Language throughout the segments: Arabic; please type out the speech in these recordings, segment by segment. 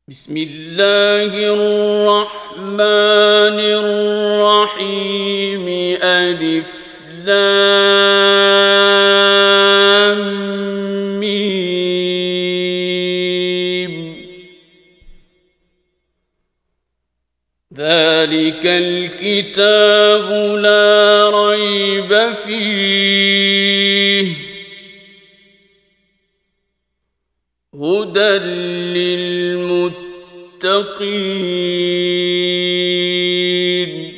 بسم الله الرحمن الرحيم ألف لام ميم ذلك الكتاب لا ريب فيه هدى للمتقين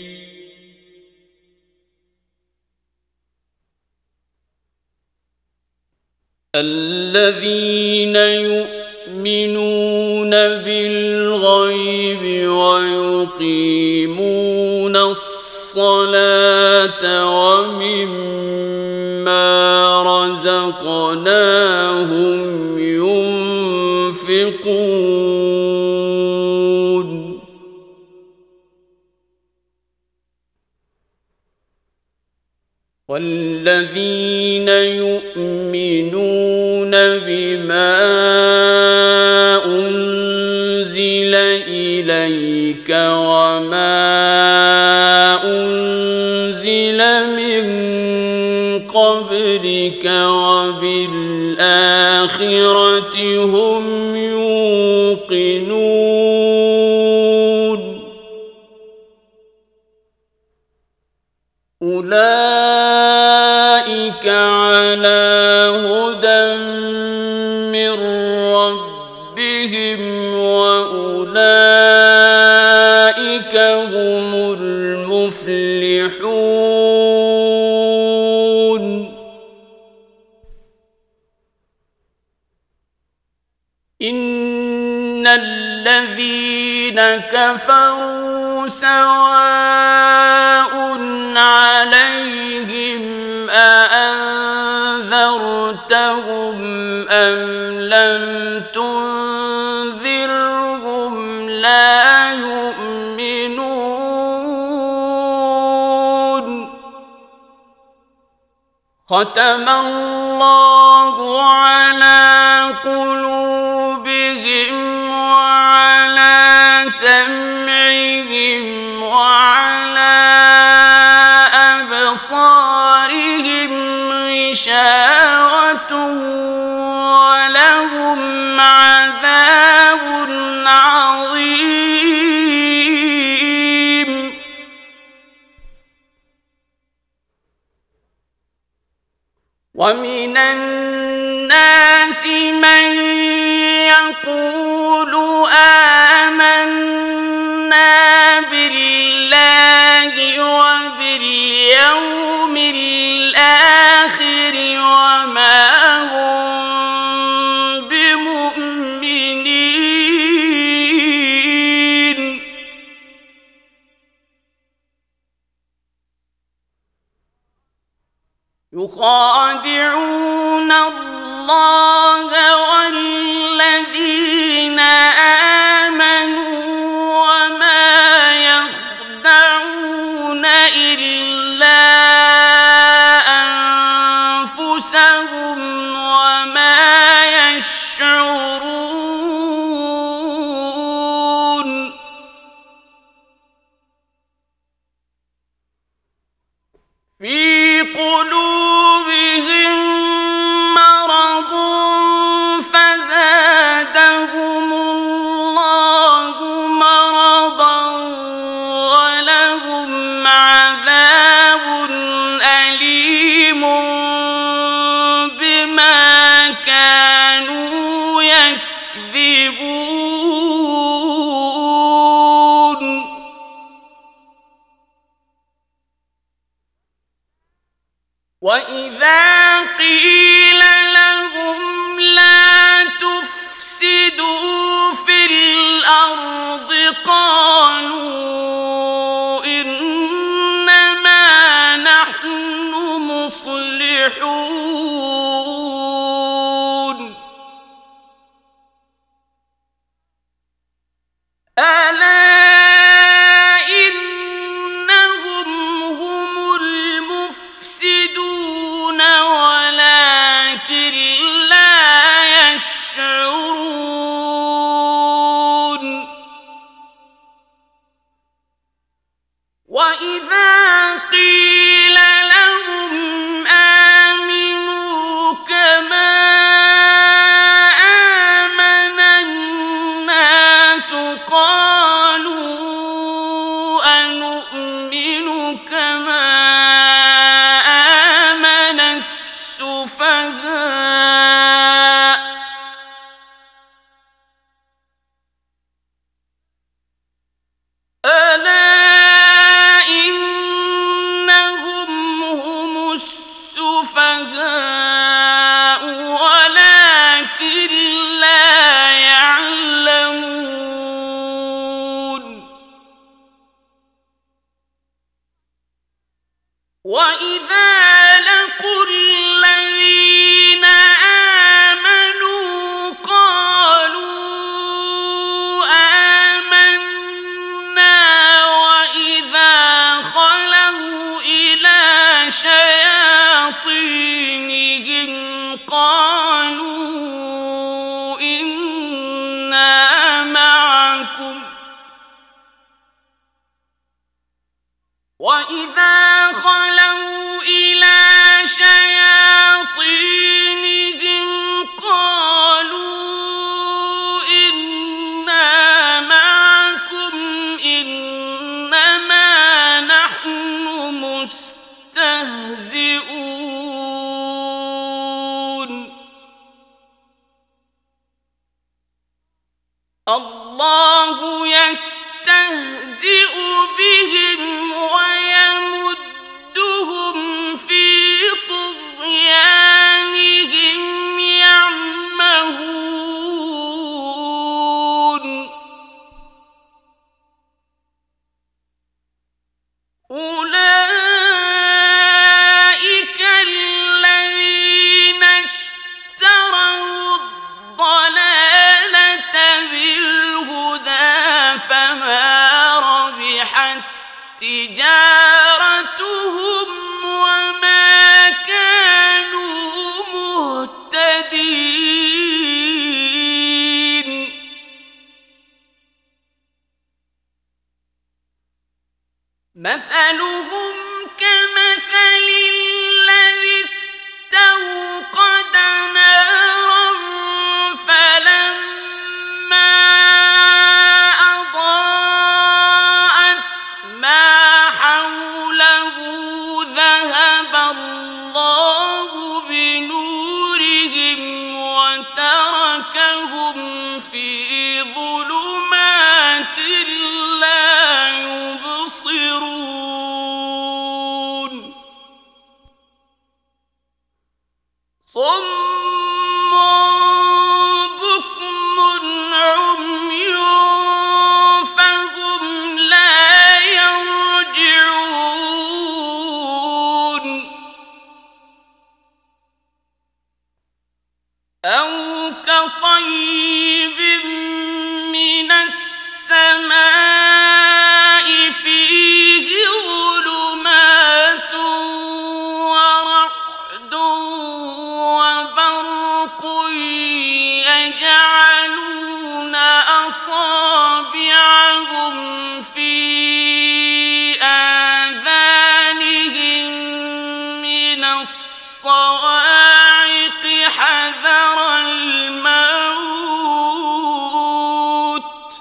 الذين يؤمنون بالغيب ويقيمون الصلاة ومما رزقناهم ينفقون والذين يؤمنون بما أنزل إليك وما أنزل من قبلك وبالآخرة هم يوقنون أولئك على هدى من ربهم وأولئك هم المفلحون إن الذين كفروا سواء عليهم أأنذرتهم أم لم تنذرهم لا يؤمنون ختم الله على قلوبهم وعلى سمعهم وعلى أبصارهم غشاوة ولهم عذاب عظيم ومن الناس من يقول آمنا بالله وباليوم الآخر وما هم بمؤمنين يخادعون الله والذين آمنوا وما يخدعون إلا أنفسهم وما يشعرون في قلوبهم مرض فزادهم الله مرضا ولهم عذاب أليم بما كانوا يكذبون وإذا قيل لهم لا تفسدوا في الأرض قالوا إنما نحن مصلحون ألا ولكن لا يشعرون الناس قالوا أنؤمن كما آمن السفهاء ألا إنهم هم السفهاء ولكن لا يعلمون وإذا لقوا الذين آمنوا قالوا آمنا وإذا خلوا إلى شياطينهم قالوا إنا معكم وإذا خلوا إلى شياطينهم قالوا إنا معكم إنما نحن مستهزئون الله يستهزئ بهم ويمدهم في طغيانهم يعمهون أولئك الذين اشتروا الضلالة بالهدى فما ربحت تجارتهم وما كانوا مهتدين مثلهم كمثل الذي استوقد نارا فلما أضاءت ما حوله ذهب الله بنورهم وتركهم في ظلمات لا يبصرون صم بكم عمي فهم لا يرجعون أو كصيب من السماء فيه ظلمات ورعد وبرق يجعلون أصابعهم في آذانهم من الصواعق حذر الموت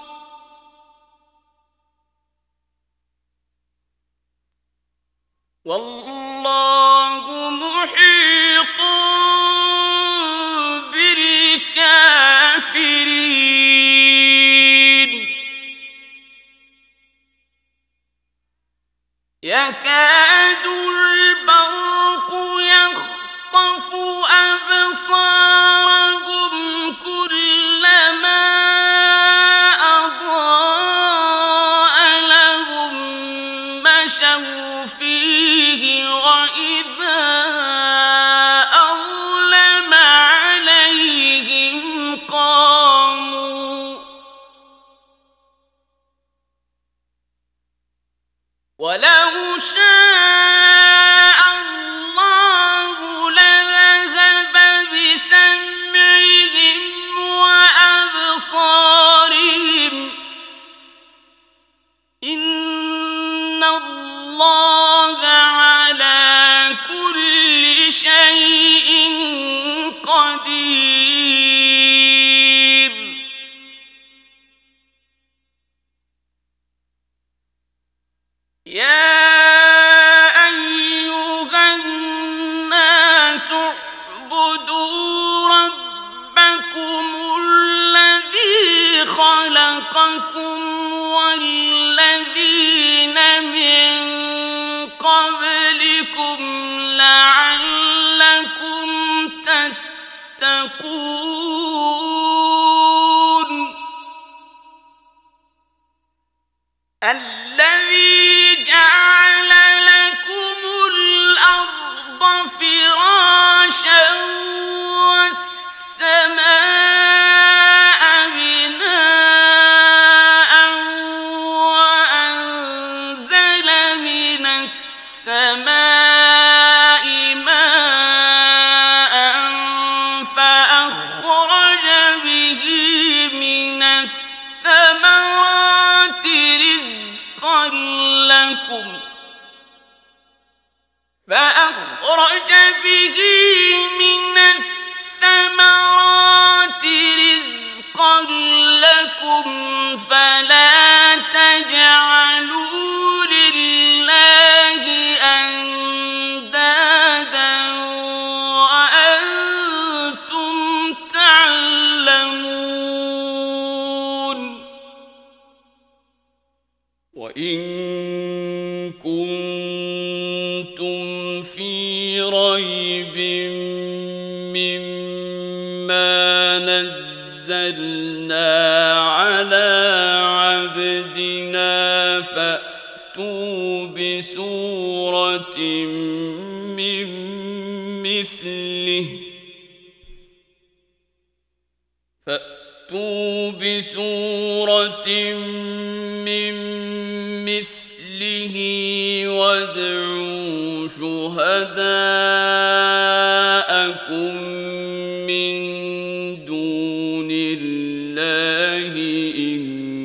والله محيط بالكافرين يكاد البرق يخطف أبصارهم كلما أضاء لهم مشوا فيه وإذا أظلم عليهم قاموا ولو شاء الله لذهب بسمعهم وأبصارهم إن الله على كل شيء قدير خلقكم والذين من قبلكم لعلكم تتقون الذي جعل لكم الأرض فراشا والسماء بناء وأنزل من السماء ماء فأخرج به من الثمرات رزقا لكم فلا تجعلوا لله أندادا وأنتم تعلمون وإن كنتم في ريب مما نزلنا على عبدنا فأتوا بسورة من مثله وادعوا شهداءكم من دون الله إن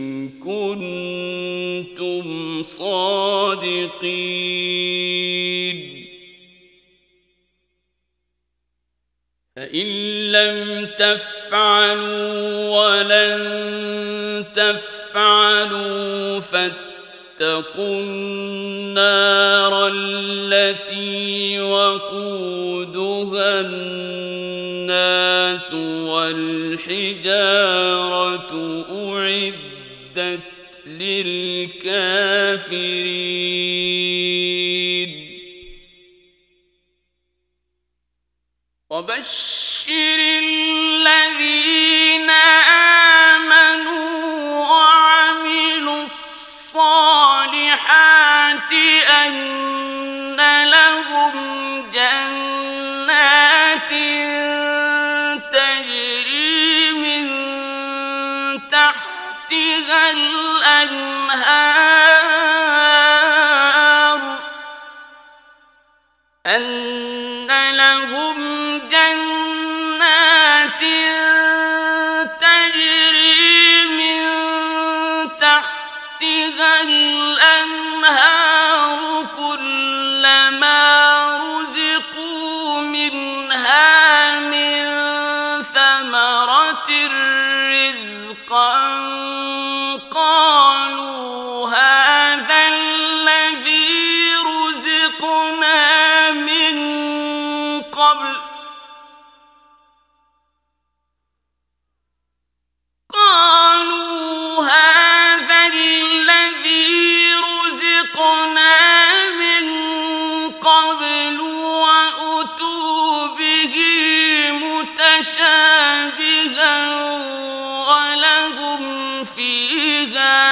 كنتم صادقين فإن لم تفعلوا ولن تفعلوا فاتقوا النار التي وقودها الناس والحجارة أعدت للكافرين وبشر الذين آمنوا وعملوا الصالحات أن لهم جنات تجري من تحتها الأنهار كلما رزقوا منها من ثمرة رزقا قالوا هذا الذي رزقنا من قبل وأتوا به متشابها ولهم فيها